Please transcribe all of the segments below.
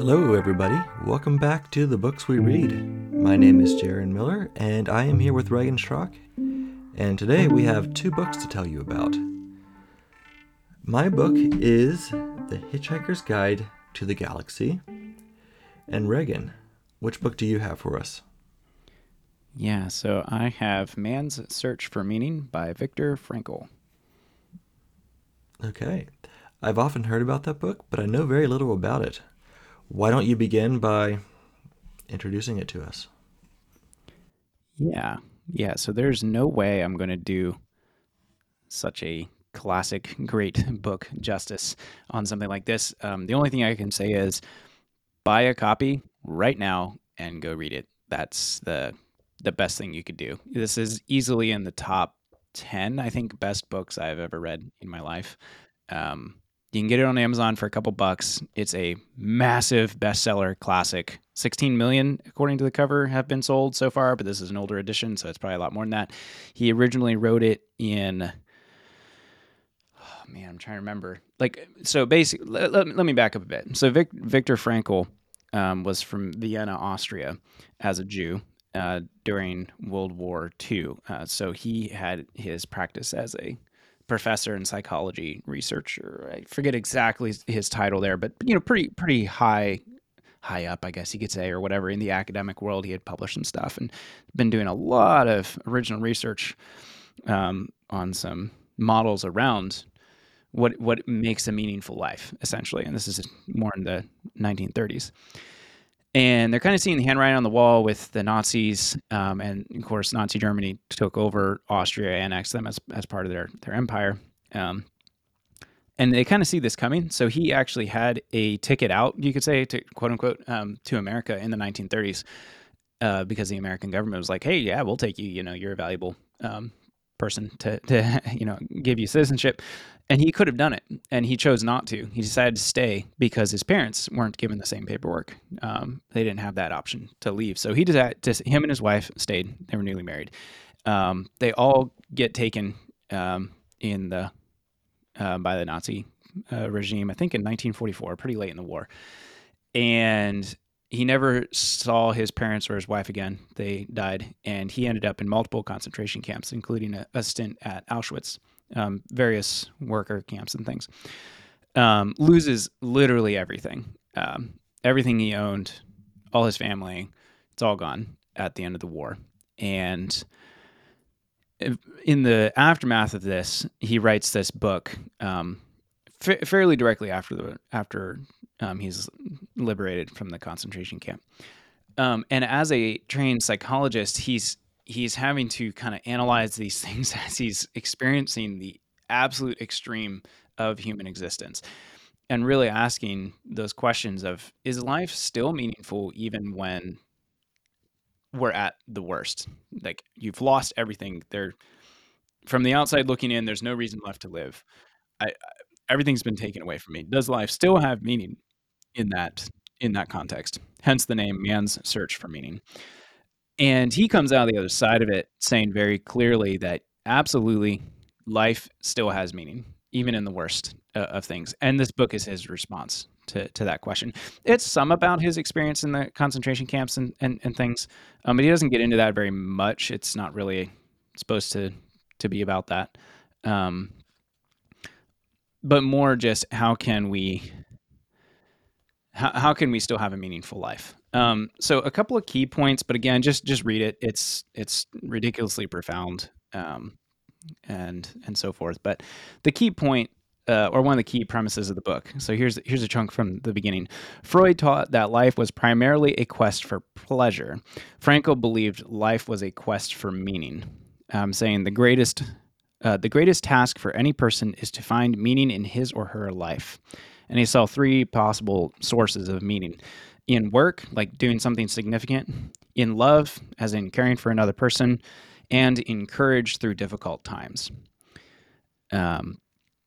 Hello, everybody. Welcome back to the Books We Read. My name is Jaron Miller, and I am here with Reagan Schrock. And today we have two books to tell you about. My book is The Hitchhiker's Guide to the Galaxy. And Reagan, which book do you have for us? Yeah, so I have Man's Search for Meaning by Viktor Frankl. Okay. I've often heard about that book, but I know very little about it. Why don't you begin by introducing it to us? Yeah, so there's no way I'm going to do such a classic, great book justice on something like this. The only thing I can say is buy a copy right now and go read it. That's the best thing you could do. This is easily in the top 10, I think, best books I've ever read in my life. Um, you can get it on Amazon for a couple bucks. It's a massive bestseller classic. 16 million, according to the cover, have been sold so far, but this is an older edition, so it's probably a lot more than that. He originally wrote it in, oh man, I'm trying to remember. So basically, let me back up a bit. So Viktor Frankl was from Vienna, Austria, as a Jew during World War II. So he had his practice as a professor in psychology researcher. I forget exactly his title there, but pretty high up, I guess you could say, or whatever, in the academic world. He had published some stuff and been doing a lot of original research on some models around what makes a meaningful life, essentially. And this is more in the 1930s. And they're kind of seeing the handwriting on the wall with the Nazis, and of course, Nazi Germany took over Austria, annexed them as part of their empire. Um, and they kind of see this coming. So he actually had a ticket out, you could say, to quote unquote, to America in the 1930s, because the American government was like, "Hey, yeah, we'll take you. You're a valuable person to give you citizenship." And he could have done it, and he chose not to. He decided to stay because his parents weren't given the same paperwork. They didn't have that option to leave. So he decided him and his wife stayed. They were newly married. They all get taken in the by the Nazi regime, I think in 1944, pretty late in the war. And he never saw his parents or his wife again. They died, and he ended up in multiple concentration camps, including a stint at Auschwitz, various worker camps and things. Loses literally everything. Everything he owned, all his family, it's all gone at the end of the war. And in the aftermath of this, he writes this book fairly directly after he's liberated from the concentration camp. And as a trained psychologist, he's having to kind of analyze these things as he's experiencing the absolute extreme of human existence, and really asking those questions of, is life still meaningful even when we're at the worst? Like, you've lost everything. From the outside looking in, there's no reason left to live. I, Everything's been taken away from me. Does life still have meaning in that context? Hence the name Man's Search for Meaning. And he comes out the other side of it saying very clearly that absolutely life still has meaning, even in the worst of things. And this book is his response to that question. It's some about his experience in the concentration camps and things, but he doesn't get into that very much. It's not really supposed to be about that. Um, but more just how can we still have a meaningful life? So a couple of key points, but again, just read it. It's ridiculously profound, and so forth. But the key point, or one of the key premises of the book. So here's a chunk from the beginning. Freud taught that life was primarily a quest for pleasure. Frankl believed life was a quest for meaning, saying the greatest task for any person is to find meaning in his or her life. And he saw three possible sources of meaning: in work, like doing something significant; in love, as in caring for another person; and in courage through difficult times. Um,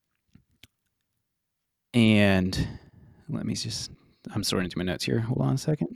and let me just, I'm sorting through my notes here. Hold on a second.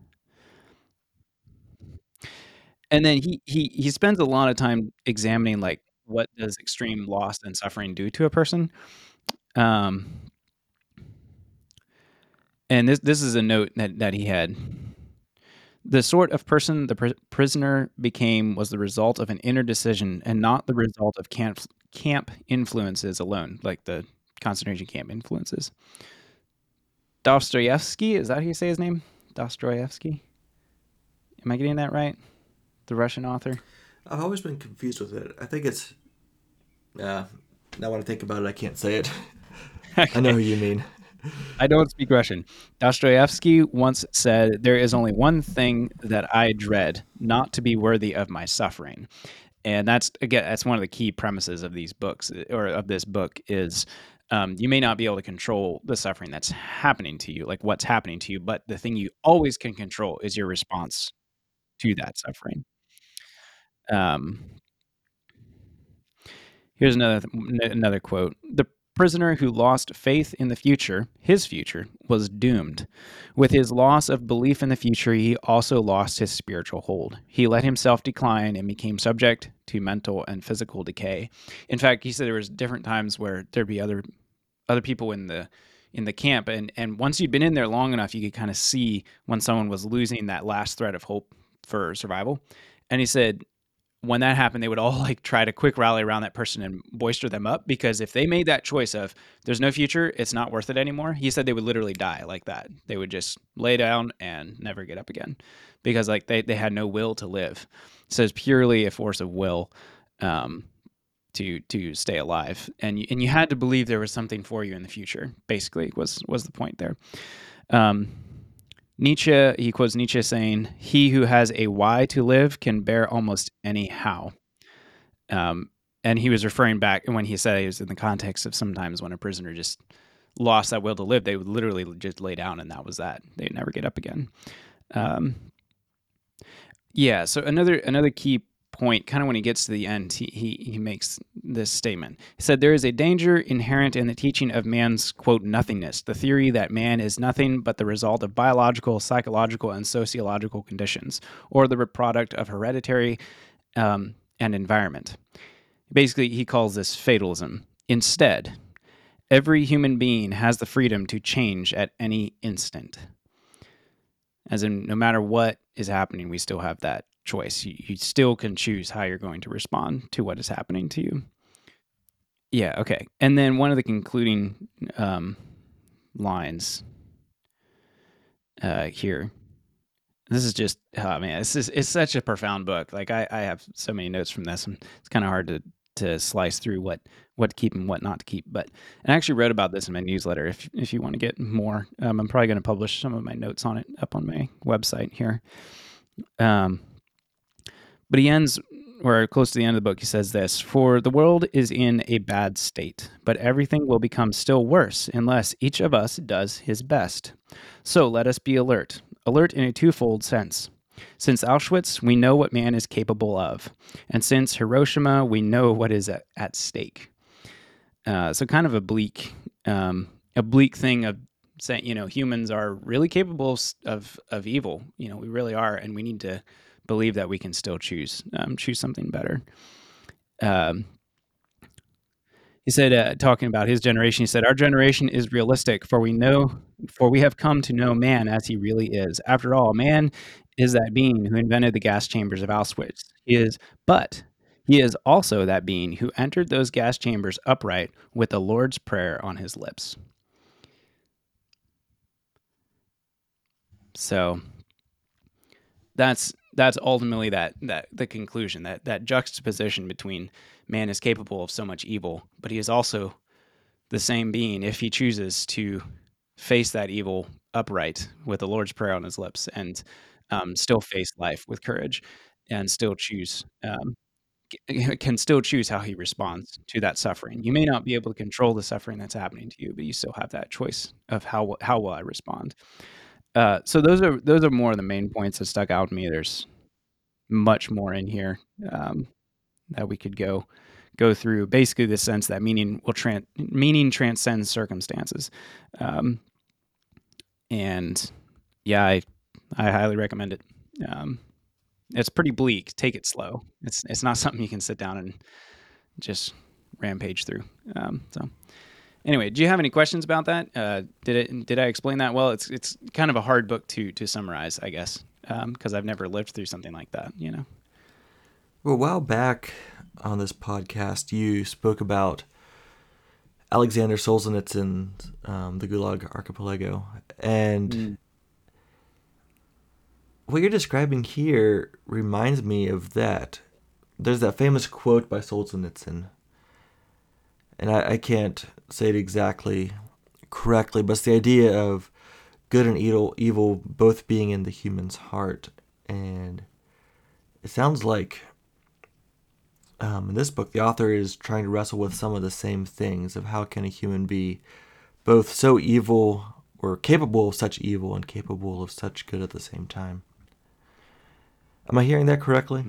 And then he spends a lot of time examining, like, what does extreme loss and suffering do to a person. Um, And this is a note that he had. The sort of person the prisoner became was the result of an inner decision and not the result of camp influences alone, like the concentration camp influences. Dostoevsky, is that how you say his name? Dostoevsky? Am I getting that right? The Russian author? I've always been confused with it. I think it's. Now when I think about it, I can't say it. I know who you mean. I don't speak Russian. Dostoevsky once said, "There is only one thing that I dread, not to be worthy of my suffering." And that's one of the key premises of these books, or of this book, is you may not be able to control the suffering that's happening to you, like what's happening to you, but the thing you always can control is your response to that suffering. Um, Here's another quote. The prisoner who lost faith in the future, his future, was doomed. With his loss of belief in the future, he also lost his spiritual hold. He let himself decline and became subject to mental and physical decay. In fact, he said there was different times where there'd be other people in the camp, and once you'd been in there long enough, you could kind of see when someone was losing that last thread of hope for survival. And he said when that happened, they would all like try to quick rally around that person and boister them up, because if they made that choice of there's no future, it's not worth it anymore, he said they would literally die like that. They would just lay down and never get up again, because like they had no will to live. So it's purely a force of will to stay alive, and you had to believe there was something for you in the future. Basically, was the point there. Nietzsche, he quotes Nietzsche saying, "He who has a why to live can bear almost any how." And he was referring back when he said it was in the context of sometimes when a prisoner just lost that will to live, they would literally just lay down and that was that. They'd never get up again. Yeah. So another key point, kind of when he gets to the end, he makes this statement. He said, "There is a danger inherent in the teaching of man's, quote, nothingness, the theory that man is nothing but the result of biological, psychological, and sociological conditions, or the product of hereditary and environment." Basically, he calls this fatalism. Instead, every human being has the freedom to change at any instant. As in, no matter what is happening, we still have that choice. You still can choose how you're going to respond to what is happening to you. Yeah, okay. And then one of the concluding lines here. This is just, oh man, it's such a profound book. Like I have so many notes from this, and it's kind of hard to slice through what to keep and what not to keep. But I actually wrote about this in my newsletter. If you want to get more, I'm probably going to publish some of my notes on it up on my website here. But he ends, or close to the end of the book, he says this: "For the world is in a bad state, but everything will become still worse unless each of us does his best. So let us be alert in a twofold sense. Since Auschwitz, we know what man is capable of, and since Hiroshima, we know what is at stake." So kind of a bleak thing of saying, humans are really capable of evil. We really are, and we need to believe that we can still choose something better. He said, talking about his generation, he said, "Our generation is realistic, for we have come to know man as he really is. After all, man is that being who invented the gas chambers of Auschwitz. But he is also that being who entered those gas chambers upright with the Lord's Prayer on his lips." So that's ultimately that the conclusion, that juxtaposition between man is capable of so much evil, but he is also the same being if he chooses to face that evil upright with the Lord's Prayer on his lips, and still face life with courage, and still choose can still choose how he responds to that suffering. You may not be able to control the suffering that's happening to you, but you still have that choice of how will I respond. So those are more of the main points that stuck out to me. There's much more in here that we could go through. Basically, the sense that meaning transcends circumstances, and yeah, I highly recommend it. It's pretty bleak. Take it slow. It's not something you can sit down and just rampage through. So Anyway, do you have any questions about that? Did I explain that well? It's kind of a hard book to summarize, I guess, because I've never lived through something like that. Well, a while back on this podcast, you spoke about Alexander Solzhenitsyn's The Gulag Archipelago, and what you're describing here reminds me of that. There's that famous quote by Solzhenitsyn, and I can't say it exactly correctly, but it's the idea of good and evil both being in the human's heart. And it sounds like in this book, the author is trying to wrestle with some of the same things of how can a human be both so evil or capable of such evil and capable of such good at the same time. Am I hearing that correctly?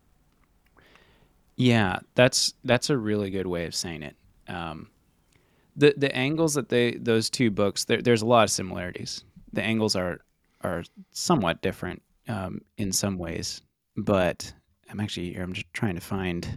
Yeah, that's a really good way of saying it. The angles that those two books, there's a lot of similarities. The angles are somewhat different in some ways, but I'm just trying to find.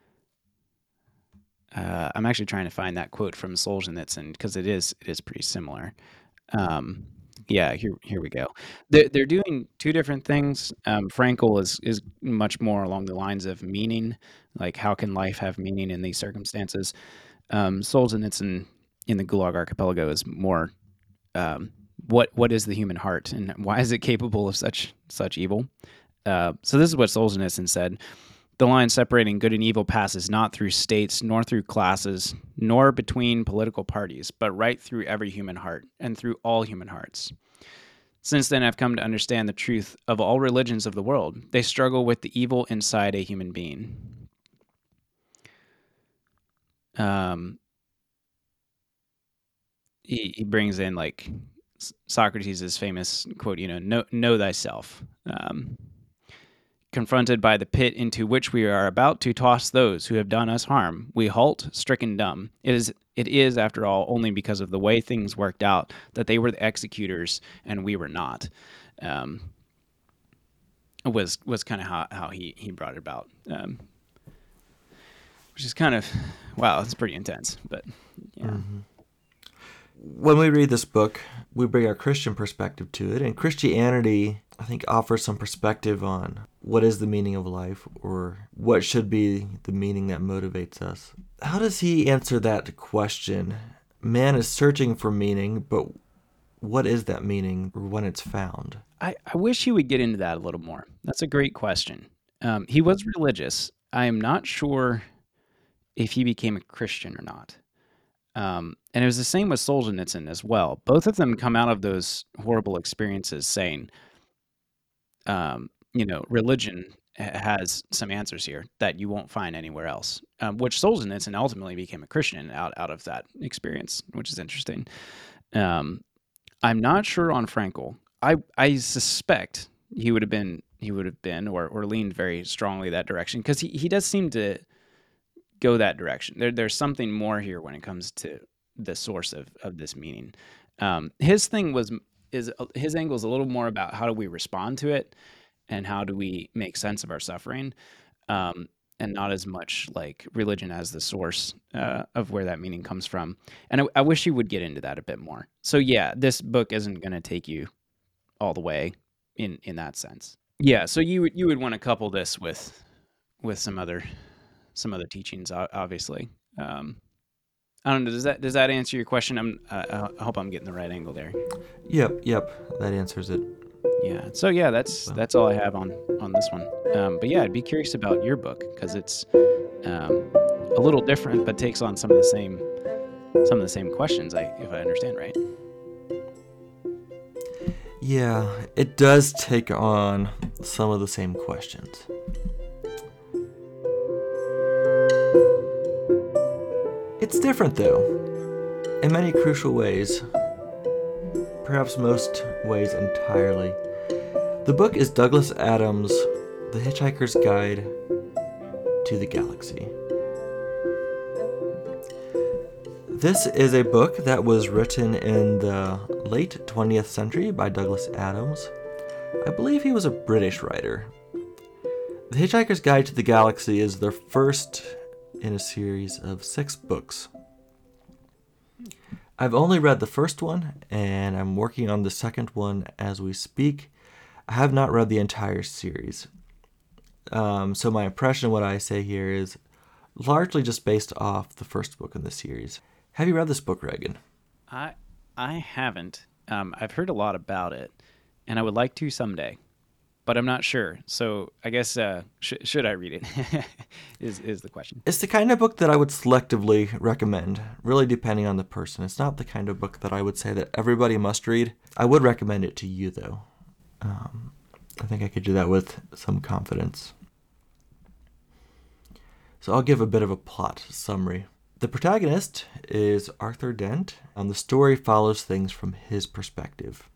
I'm actually trying to find that quote from Solzhenitsyn because it is pretty similar. Yeah, here we go. They're doing two different things. Frankel is much more along the lines of meaning, like how can life have meaning in these circumstances. Solzhenitsyn in the Gulag Archipelago is more what is the human heart and why is it capable of such evil. So this is what Solzhenitsyn said. The line separating good and evil passes not through states, nor through classes, nor between political parties, but right through every human heart and through all human hearts. Since then, I've come to understand the truth of all religions of the world. They struggle with the evil inside a human being. He brings in like Socrates' famous quote, know thyself. Confronted by the pit into which we are about to toss those who have done us harm, we halt, stricken dumb. It is, after all, only because of the way things worked out that they were the executors and we were not. Was kind of how he brought it about, which is kind of, wow, it's pretty intense, but yeah. Mm-hmm. When we read this book, we bring our Christian perspective to it, and Christianity, I think, offers some perspective on what is the meaning of life, or what should be the meaning that motivates us. How does he answer that question? Man is searching for meaning, but what is that meaning when it's found? I wish he would get into that a little more. That's a great question. He was religious. I am not sure if he became a Christian or not. And it was the same with Solzhenitsyn as well. Both of them come out of those horrible experiences saying, religion has some answers here that you won't find anywhere else, which Solzhenitsyn ultimately became a Christian out of that experience, which is interesting. I'm not sure on Frankel. I suspect he would have been or leaned very strongly that direction because he does seem to go that direction. There's something more here when it comes to the source of this meaning. His thing his angle is a little more about how do we respond to it and how do we make sense of our suffering, and not as much like religion as the source of where that meaning comes from. And I wish he would get into that a bit more. So yeah, this book isn't going to take you all the way in that sense. Yeah, so you would want to couple this with some other teachings, obviously. I don't know. Does that answer your question? I hope I'm getting the right angle there. Yep, that answers it. Yeah. So yeah, that's all I have on this one. But yeah, I'd be curious about your book because it's a little different, but takes on some of the same questions. If I understand right. Yeah, it does take on some of the same questions. It's different, though, in many crucial ways, perhaps most ways entirely. The book is Douglas Adams' The Hitchhiker's Guide to the Galaxy. This is a book that was written in the late 20th century by Douglas Adams. I believe he was a British writer. The Hitchhiker's Guide to the Galaxy is the first in a series of 6 books. I've only read the first one, and I'm working on the second one as we speak. I have not read the entire series. So my impression of what I say here is largely just based off the first book in the series. Have you read this book, Reagan? I I haven't. I've heard a lot about it, and I would like to someday, but I'm not sure. So I guess should I read it? Is the question. It's the kind of book that I would selectively recommend, really depending on the person. It's not the kind of book that I would say that everybody must read. I would recommend it to you, though. I think I could do that with some confidence. So I'll give a bit of a plot summary. The protagonist is Arthur Dent, and the story follows things from his perspective.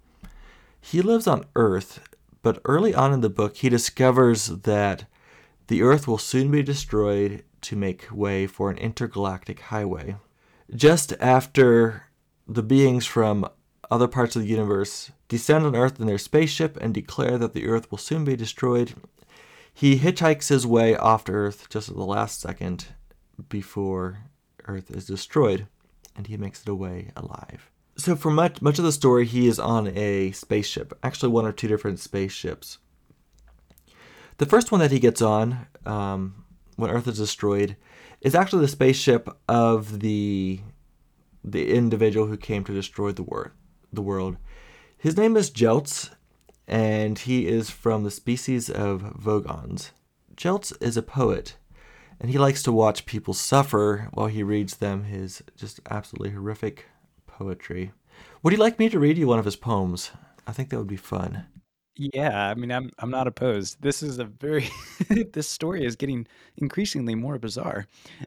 He lives on Earth, but early on in the book, he discovers that the Earth will soon be destroyed to make way for an intergalactic highway. Just after the beings from other parts of the universe descend on Earth in their spaceship and declare that the Earth will soon be destroyed, he hitchhikes his way off to Earth just at the last second before Earth is destroyed, and he makes it away alive. So for much of the story, he is on a spaceship, actually one or two different spaceships. The first one that he gets on, when Earth is destroyed, is actually the spaceship of the individual who came to destroy the world. His name is Jeltz, and he is from the species of Vogons. Jeltz is a poet, and he likes to watch people suffer while he reads them his just absolutely horrific poetry. Would you like me to read you one of his poems? I think that would be fun. Yeah, I mean, I'm not opposed. This is a very this story is getting increasingly more bizarre.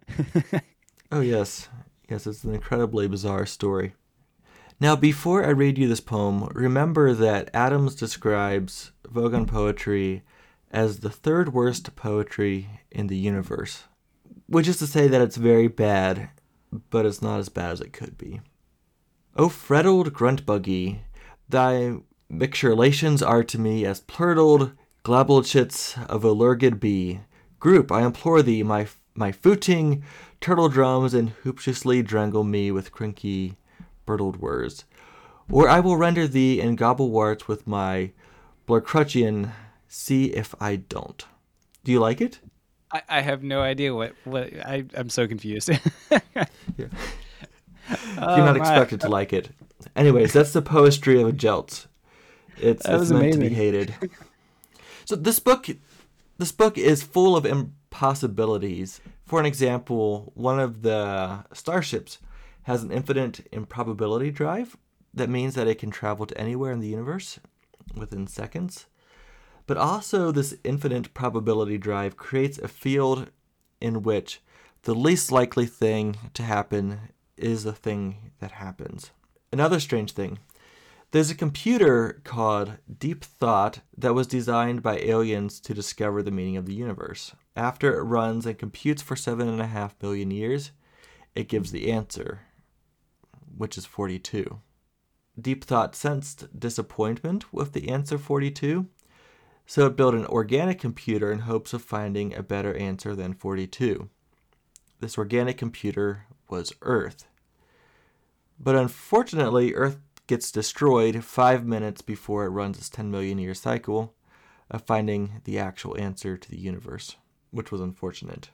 Oh, yes. Yes, it's an incredibly bizarre story. Now, before I read you this poem, remember that Adams describes Vogon poetry as the third worst poetry in the universe, which is to say that it's very bad, but it's not as bad as it could be. O freddled grunt buggy, thy mixturelations are to me as plurtled glabolchits of a lurgid bee. Group, I implore thee, my footing turtle drums, and hooptiously drangle me with crinky birtled words. Or I will render thee in gobble warts with my blurcrutchian, see if I don't. Do you like it? I have no idea what I'm so confused. Yeah. You're Oh not my, expected to like it. Anyways, that's the poetry of a Jelt. It's that it's was meant to be amazing. hated. So this book is full of impossibilities. For an example, one of the starships has an infinite improbability drive. That means that it can travel to anywhere in the universe within seconds. But also, this infinite probability drive creates a field in which the least likely thing to happen is the thing that happens. Another strange thing, there's a computer called Deep Thought that was designed by aliens to discover the meaning of the universe. After it runs and computes for 7.5 billion years, it gives the answer, which is 42. Deep Thought sensed disappointment with the answer 42, so it built an organic computer in hopes of finding a better answer than 42. This organic computer was Earth. But unfortunately, Earth gets destroyed 5 minutes before it runs its 10 million year cycle of finding the actual answer to the universe, which was unfortunate.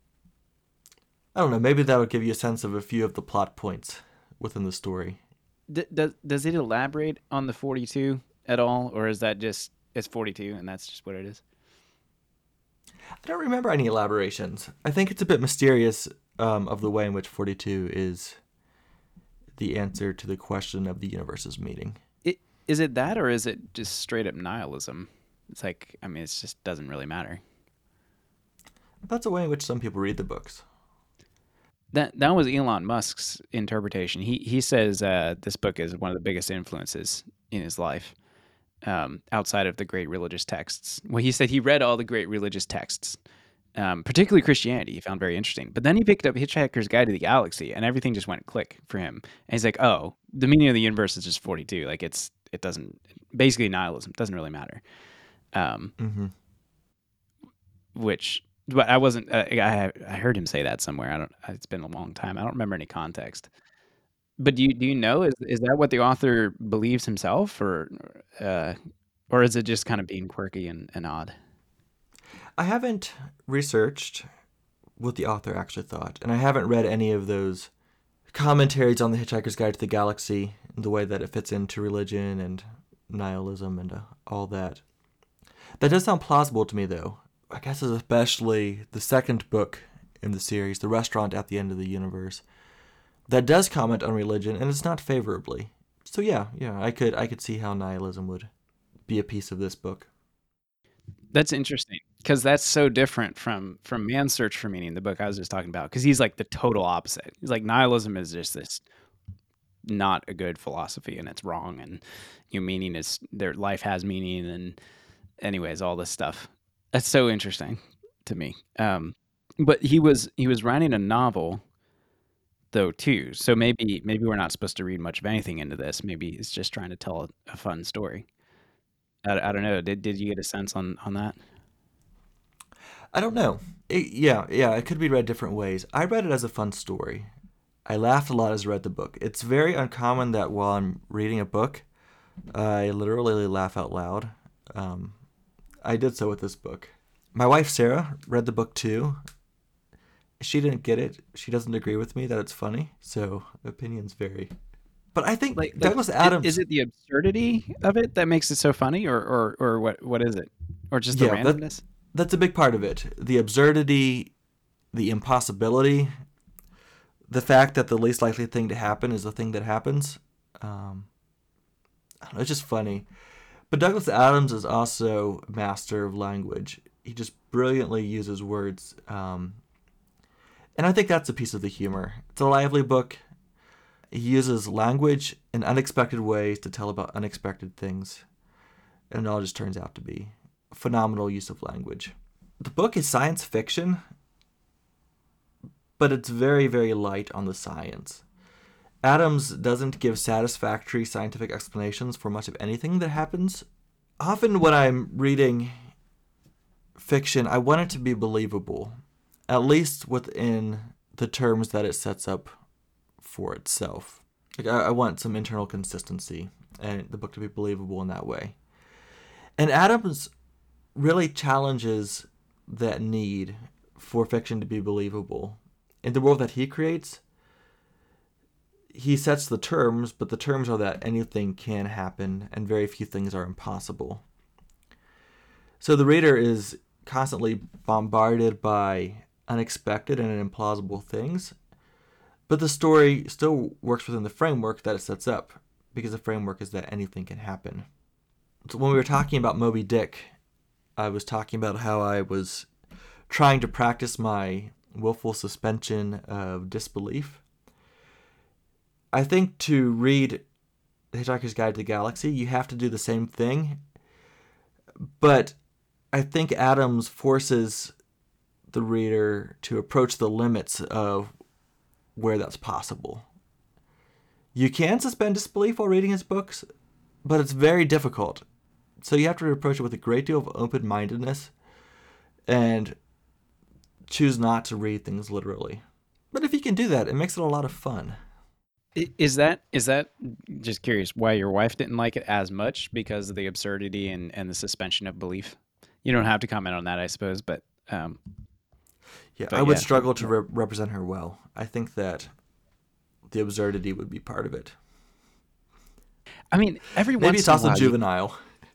I don't know, maybe that would give you a sense of a few of the plot points within the story. Does it elaborate on the 42 at all, or is that just it's 42 and that's just what it is? I don't remember any elaborations. I think it's a bit mysterious of the way in which 42 is the answer to the question of the universe's meaning. It is it that, or is it just straight up nihilism? It's like, I mean, it just doesn't really matter. That's a way in which some people read the books. That was Elon Musk's interpretation. He says this book is one of the biggest influences in his life, outside of the great religious texts. Well, he said he read all the great religious texts, particularly Christianity. He found very interesting. But then he picked up Hitchhiker's Guide to the Galaxy, and everything just went click for him. And he's like, "Oh, the meaning of the universe is just 42. Like it doesn't basically nihilism doesn't really matter." Um, Mm-hmm. which, but I wasn't. I heard him say that somewhere. I don't. It's been a long time. I don't remember any context. But do you know, is that what the author believes himself, uh, or is it just kind of being quirky and odd? I haven't researched what the author actually thought, and I haven't read any of those commentaries on The Hitchhiker's Guide to the Galaxy, the way that it fits into religion and nihilism and all that. That does sound plausible to me, though. I guess especially the second book in the series, The Restaurant at the End of the Universe, that does comment on religion, and it's not favorably. So yeah, I could see how nihilism would be a piece of this book. That's interesting because that's so different from Man's Search for Meaning, the book I was just talking about. Because he's like the total opposite. He's like nihilism is just this not a good philosophy and it's wrong, and your meaning is their life has meaning, and anyways, all this stuff. That's so interesting to me. But he was writing a novel though too, so maybe we're not supposed to read much of anything into this. Maybe it's just trying to tell a fun story. I don't know. Did you get a sense on that? I don't know. Yeah, it could be read different ways. I read it as a fun story. I laughed a lot as I read the book. It's very uncommon that while I'm reading a book, I literally laugh out loud. Um, I did so with this book. My wife Sarah read the book too. She didn't get it. She doesn't agree with me that it's funny, so opinions vary. But I think Like, Douglas is Adams, it the absurdity of it that makes it so funny, or what is it, or just the yeah, randomness? that's a big part of it. The absurdity, the impossibility, the fact that the least likely thing to happen is the thing that happens. Um, I don't know, it's just funny. But Douglas Adams is also a master of language. He just brilliantly uses words, and I think that's a piece of the humor. It's a lively book. He uses language in unexpected ways to tell about unexpected things, and it all just turns out to be a phenomenal use of language. The book is science fiction, but it's very, very light on the science. Adams doesn't give satisfactory scientific explanations for much of anything that happens. Often when I'm reading fiction, I want it to be believable, at least within the terms that it sets up for itself. Like I want some internal consistency and the book to be believable in that way. And Adams really challenges that need for fiction to be believable. In the world that he creates, he sets the terms, but the terms are that anything can happen and very few things are impossible. So the reader is constantly bombarded by unexpected and implausible things, but the story still works within the framework that it sets up, because the framework is that anything can happen. So when we were talking about Moby Dick, I was talking about how I was trying to practice my willful suspension of disbelief. I think to read The Hitchhiker's Guide to the Galaxy, you have to do the same thing, but I think Adams forces the reader to approach the limits of where that's possible. You can suspend disbelief while reading his books, but it's very difficult. So you have to approach it with a great deal of open mindedness and choose not to read things literally. But if you can do that, it makes it a lot of fun. Is that just curious why your wife didn't like it as much because of the absurdity and the suspension of belief? You don't have to comment on that, I suppose, um, Yeah, I but would yeah. struggle to represent her well. I think that the absurdity would be part of it. I mean, every Maybe once it's in a also while you. juvenile.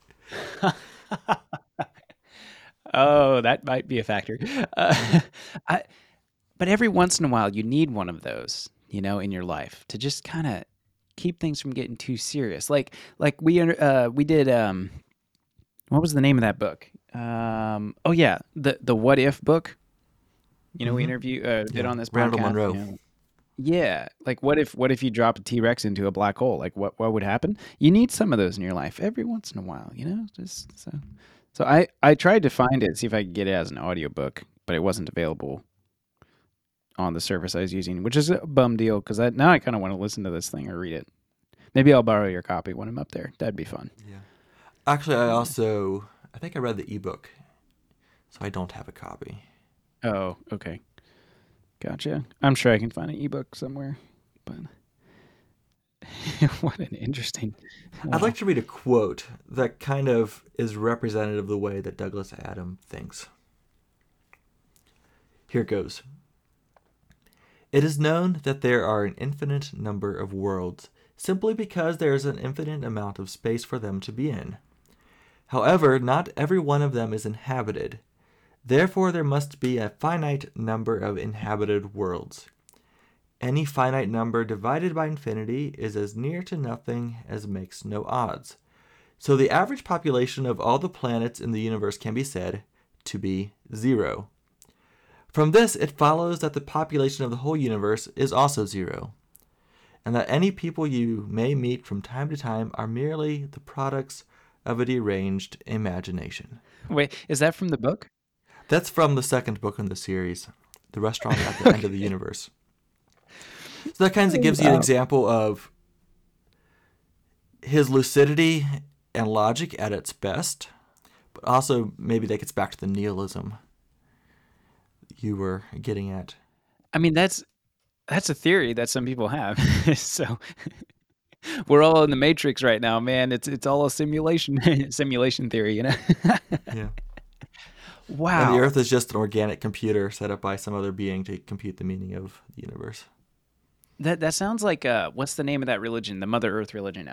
Oh, that might be a factor. I, but every once in a while, you need one of those, in your life to just kind of keep things from getting too serious. Like we did. What was the name of that book? Oh yeah, the What If book. We Hmm. did Yeah, on this Randall podcast. Monroe. Yeah, like what if you dropped a T Rex into a black hole? Like what would happen? You need some of those in your life every once in a while, just so. So I tried to find it, see if I could get it as an audiobook, but it wasn't available on the service I was using, which is a bum deal because now I kind of want to listen to this thing or read it. Maybe I'll borrow your copy when I'm up there. That'd be fun. Yeah. Actually, Yeah. I think I read the ebook, so I don't have a copy. Oh, okay. Gotcha. I'm sure I can find an ebook somewhere. But What an interesting. I'd Wow. like to read a quote that kind of is representative of the way that Douglas Adams thinks. Here goes. It is known that there are an infinite number of worlds simply because there is an infinite amount of space for them to be in. However, not every one of them is inhabited. Therefore, there must be a finite number of inhabited worlds. Any finite number divided by infinity is as near to nothing as makes no odds. So the average population of all the planets in the universe can be said to be 0. From this, it follows that the population of the whole universe is also 0, and that any people you may meet from time to time are merely the products of a deranged imagination. Wait, is that from the book? That's from the second book in the series, The Restaurant at the End of the Okay. Universe. So that kind of gives you an Wow. example of his lucidity and logic at its best, but also maybe that gets back to the nihilism you were getting at. I mean, that's a theory that some people have. So we're all in the matrix right now, man. It's all a simulation simulation theory, you know. Yeah. And the Wow. Earth is just an organic computer set up by some other being to compute the meaning of the universe. That sounds like what's the name of that religion? The Mother Earth religion.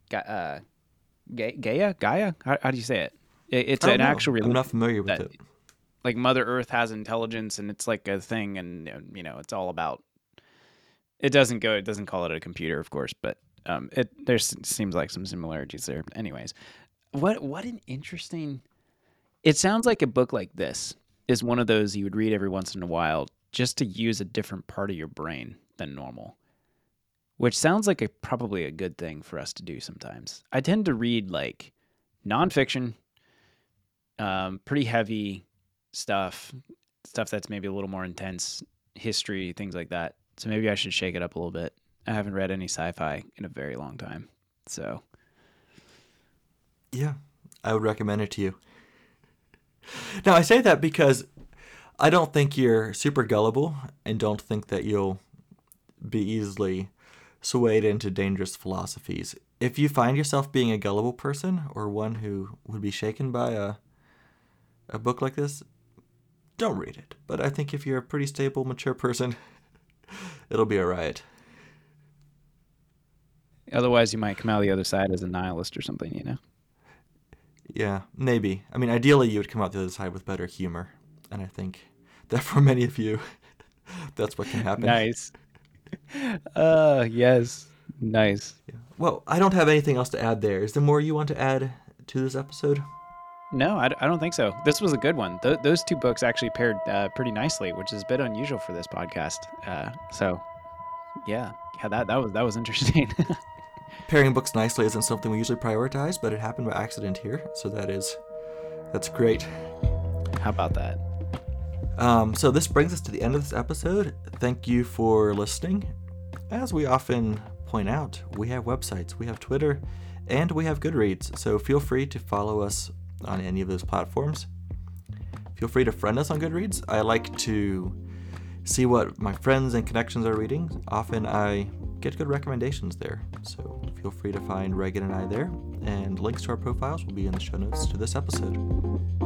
Gaia? How do you say it? It's I don't an know. actual I'm religion not familiar with that it. like Mother Earth has intelligence and it's like a thing and it's all about it doesn't call it a computer, of course, but seems like some similarities there. Anyways, what an interesting. It sounds like a book like this is one of those you would read every once in a while just to use a different part of your brain than normal, which sounds like probably a good thing for us to do sometimes. I tend to read like nonfiction, pretty heavy stuff, stuff that's maybe a little more intense, history, things like that. So maybe I should shake it up a little bit. I haven't read any sci-fi in a very long time. So, Yeah, I would recommend it to you. Now, I say that because I don't think you're super gullible and don't think that you'll be easily swayed into dangerous philosophies. If you find yourself being a gullible person or one who would be shaken by a book like this, don't read it. But I think if you're a pretty stable, mature person, it'll be alright. otherwise you might come out the other side as a nihilist or something, you know. Yeah, maybe. I mean, ideally, you would come out the other side with better humor. And I think that for many of you, that's what can happen. Nice. Yes. Nice. Yeah. Well, I don't have anything else to add there. Is there more you want to add to this episode? No, I don't think so. This was a good one. Those two books actually paired pretty nicely, which is a bit unusual for this podcast. So yeah, that was interesting. Pairing books nicely isn't something we usually prioritize, but it happened by accident here, so that's great. How about that? So this brings us to the end of this episode. Thank you for listening. As we often point out, we have websites, we have Twitter, and we have Goodreads, so feel free to follow us on any of those platforms. Feel free to friend us on Goodreads. I like to see what my friends and connections are reading. Often I get good recommendations there, so feel free to find Reagan and I there, and links to our profiles will be in the show notes to this episode.